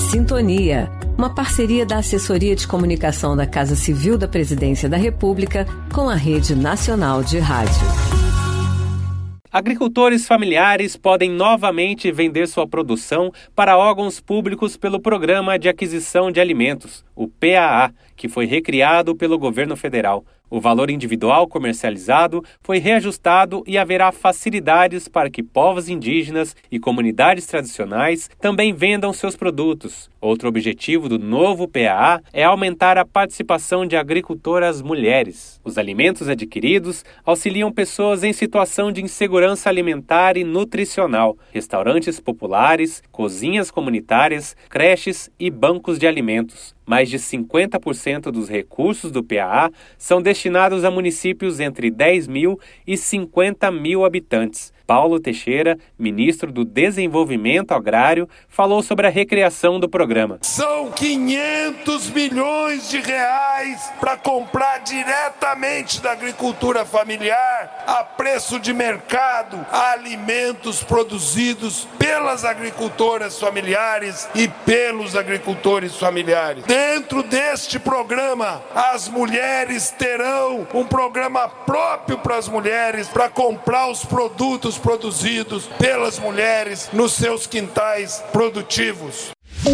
Sintonia, uma parceria da Assessoria de Comunicação da Casa Civil da Presidência da República com a Rede Nacional de Rádio. Agricultores familiares podem novamente vender sua produção para órgãos públicos pelo Programa de Aquisição de Alimentos, o PAA, que foi recriado pelo governo federal. O valor individual comercializado foi reajustado e haverá facilidades para que povos indígenas e comunidades tradicionais também vendam seus produtos. Outro objetivo do novo PAA é aumentar a participação de agricultoras mulheres. Os alimentos adquiridos auxiliam pessoas em situação de insegurança alimentar e nutricional, restaurantes populares, cozinhas comunitárias, creches e bancos de alimentos. Mais de 50% dos recursos do PAA são destinados a municípios entre 10 mil e 50 mil habitantes. Paulo Teixeira, ministro do Desenvolvimento Agrário, falou sobre a recriação do programa. São 500 milhões de reais para comprar diretamente da agricultura familiar, a preço de mercado, alimentos produzidos pelas agricultoras familiares e pelos agricultores familiares. Dentro deste programa, as mulheres terão um programa próprio para as mulheres para comprar os produtos produzidos pelas mulheres nos seus quintais produtivos.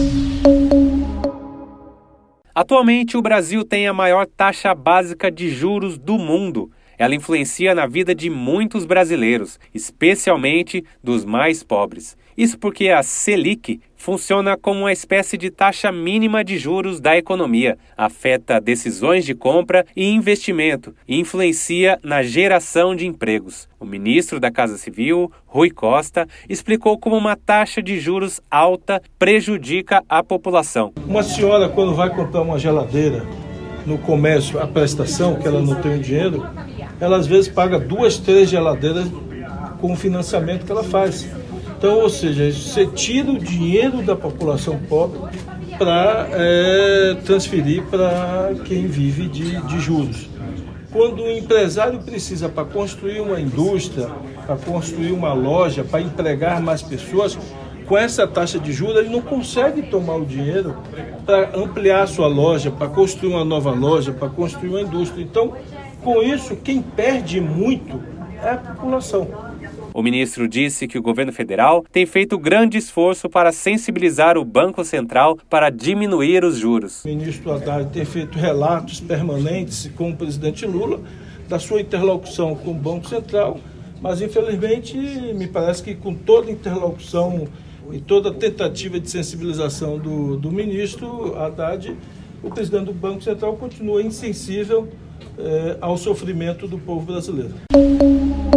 Atualmente, o Brasil tem a maior taxa básica de juros do mundo. Ela influencia na vida de muitos brasileiros, especialmente dos mais pobres. Isso porque a Selic funciona como uma espécie de taxa mínima de juros da economia, afeta decisões de compra e investimento e influencia na geração de empregos. O ministro da Casa Civil, Rui Costa, explicou como uma taxa de juros alta prejudica a população. Uma senhora, quando vai comprar uma geladeira no comércio, a prestação, que ela não tem o dinheiro, ela às vezes paga 2, 3 geladeiras com o financiamento que ela faz. Então, ou seja, você tira o dinheiro da população pobre para transferir para quem vive de juros. Quando o empresário precisa para construir uma indústria, para construir uma loja, para empregar mais pessoas, com essa taxa de juros ele não consegue tomar o dinheiro para ampliar a sua loja, para construir uma nova loja, para construir uma indústria. Então, com isso, quem perde muito é a população. O ministro disse que o governo federal tem feito grande esforço para sensibilizar o Banco Central para diminuir os juros. O ministro Haddad tem feito relatos permanentes com o presidente Lula da sua interlocução com o Banco Central, mas infelizmente me parece que com toda interlocução e toda tentativa de sensibilização do ministro Haddad, o presidente do Banco Central continua insensível ao sofrimento do povo brasileiro.